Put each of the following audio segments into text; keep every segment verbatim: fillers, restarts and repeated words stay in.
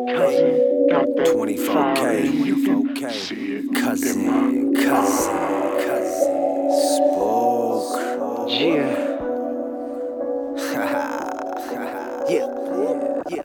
twenty-four K, cousin, cousin, cousin, spoke. Yeah. Yeah, yeah.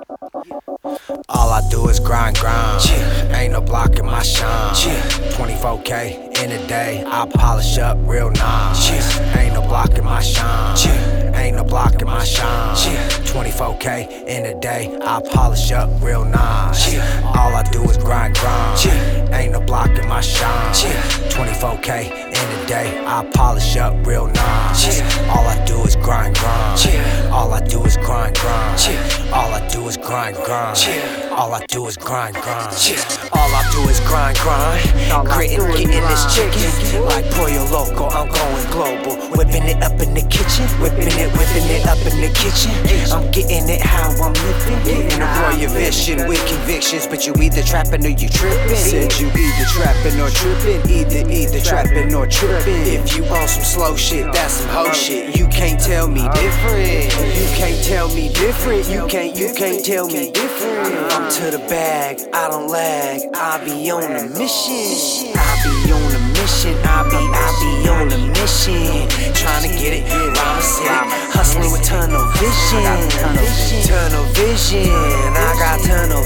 All I do is grind, grind. Yeah. Ain't no blocking my shine. Yeah. twenty-four K in a day, I polish up real nice. Yeah. Ain't no blocking my shine. Yeah. Ain't no blocking my shine. Yeah. twenty-four K in a day, I polish up real nice. Yeah. All I do is grind, grind. Yeah. Ain't no blocking my shine. Yeah. twenty-four K in a day, I polish up real nice. Yeah. All I do is grind, grind. Yeah. All I do is grind, grind. Yeah. All I do is grind, grind. Yeah. All I do is grind, grind. Yeah. All I do is grind, grind. Gritting, getting this chicken. Like Pollo Loco, I'm going global. Whipping it up in the kitchen. Whipping it, whipping it up in the kitchen. I'm getting it how I'm living. Getting a royal vision with convictions. But you either trapping or you tripping. Said you either trapping or tripping. Either, either trapping or tripping. If you on some slow shit, that's some hoe shit. You can't tell me different. You can't tell me different. You can't, you can't tell me different. I'm to the bag, I don't lag. I be on a mission. I be on a mission. I be, I be on a mission. Trying to get it, rhyme city. Hustling with tunnel vision. Tunnel vision. I got tunnel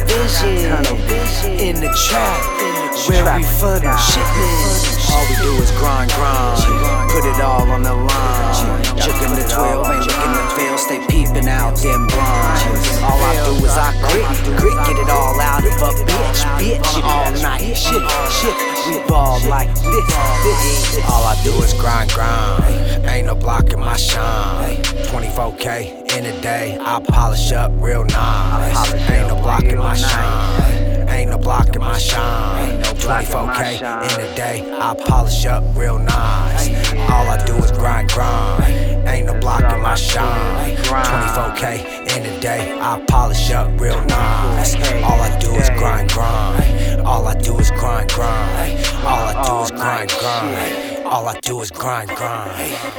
vision. In the trap, where we funnel shipments. All we do is grind, grind. Put it all on the line. Chicken the twelve, ain't looking to fail. Stay peeping out them blinds. All I do is I grit, grit, get it all out of a bitch, bitch. All night, shit, shit. We ball like this, this. All I do is grind, grind. Ain't no blocking my shine. twenty-four K in a day, I polish up real nice. Ain't no blocking my shine. Ain't no blocking my shine. twenty-four K in a day, I polish up real nice. All I do is grind, grind. Ain't no blocking my shine. twenty-four K in a day, I polish up real nice. All I do is grind, grind. All I do is grind, grind. All I do is grind, grind. All I do is grind, grind.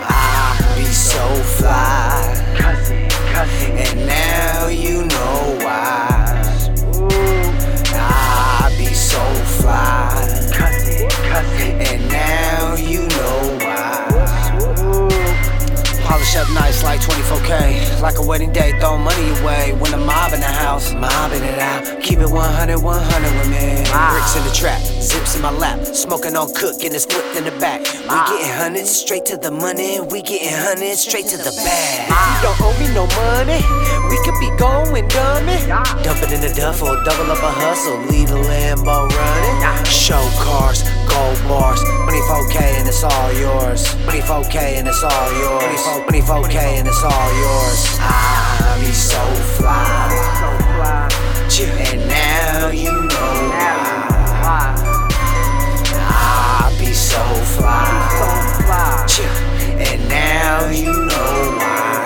I be so fly, and now you know why. I be so fly, and now you know why. Polish up nice like twenty-four K. Like a wedding day, throw money away. When I'm mobbing the house, mobbing it out. Keep it one hundred, one hundred with me. Bricks in the trap, zips in my lap. Smoking on cook and it's flipped in the back. We getting hundreds straight to the money. We getting hundreds straight to the bag. You don't owe me no money. We could be going dummy. Dump it in the duffel, double up a hustle. Leave the Lambo running. Show cars, gold bars. twenty-four K and it's all yours. twenty-four K and it's all yours. twenty-four K and it's all yours. I be so fly, and now you know why. I be so fly, and now you know why.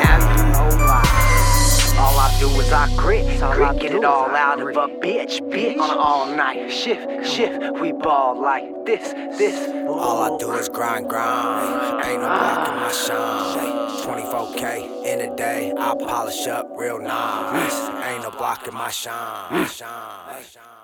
All I do is I grit, grit, get it all out of a bitch, bitch. On an all night shift, shift, we ball like this, this. All I do is grind, grind. Ain't no blocking my shine. twenty-four K in a day, I polish up real nice. Ain't no blocking my shine. shine, shine.